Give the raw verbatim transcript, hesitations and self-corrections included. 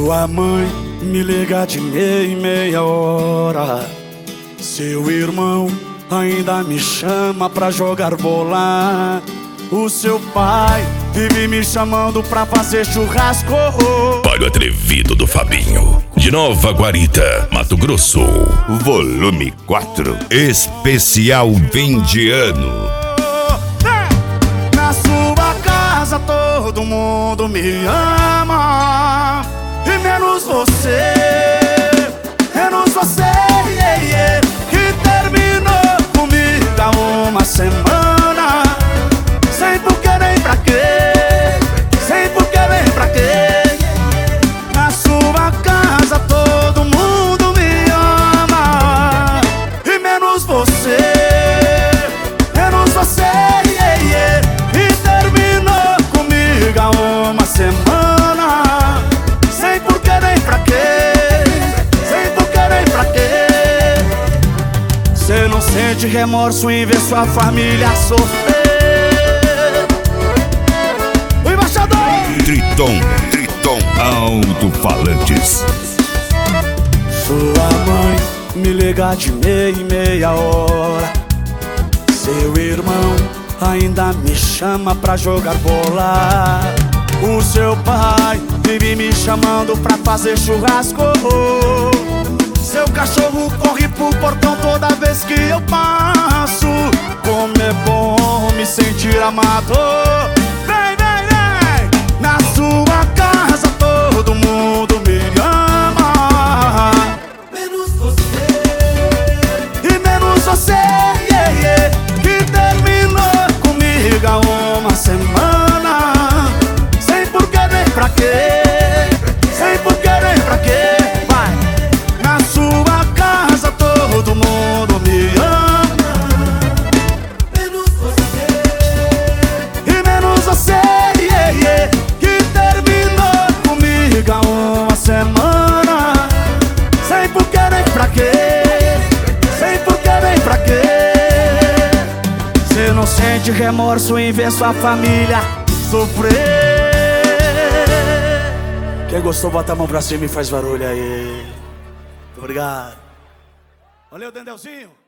Sua mãe me liga de meia em meia hora. Seu irmão ainda me chama pra jogar bola. O seu pai vive me chamando pra fazer churrasco. Palho Atrevido do Fabinho, de Nova Guarita, Mato Grosso. Volume quatro, especial fim de ano. Na sua casa todo mundo me ama, e menos você, menos você, yeah, yeah, que terminou comigo há uma semana. Sem porquê nem pra quê, sem porquê nem pra quê. Na sua casa todo mundo me ama, e menos você, menos você, yeah, yeah, que terminou comigo há uma semana. Sem porquê nem pra quê, sem porquê nem pra quê. Cê não sente remorso em ver sua família sofrer. Triton, Triton Alto-Falantes. Sua mãe me liga de meia em meia hora. Seu irmão ainda me chama pra jogar bola. O seu pai vive me chamando pra fazer churrasco. Seu cachorro corre pro portão toda vez que eu passo. Como é bom me sentir amado. Na sua casa todo mundo me ama, menos você, e menos você, yeah, yeah, que terminou comigo há uma semana. Sem porquê nem pra quê, sem porquê nem pra quê. Vai. Na sua casa todo mundo me ama, menos você, e menos você, yeah, yeah, há uma semana. Sem porquê nem pra quê, sem porquê nem pra quê. Cê não sente remorso em ver sua família sofrer. Quem gostou, bota a mão pra cima e faz barulho aí. Obrigado. Valeu, Dendelzinho.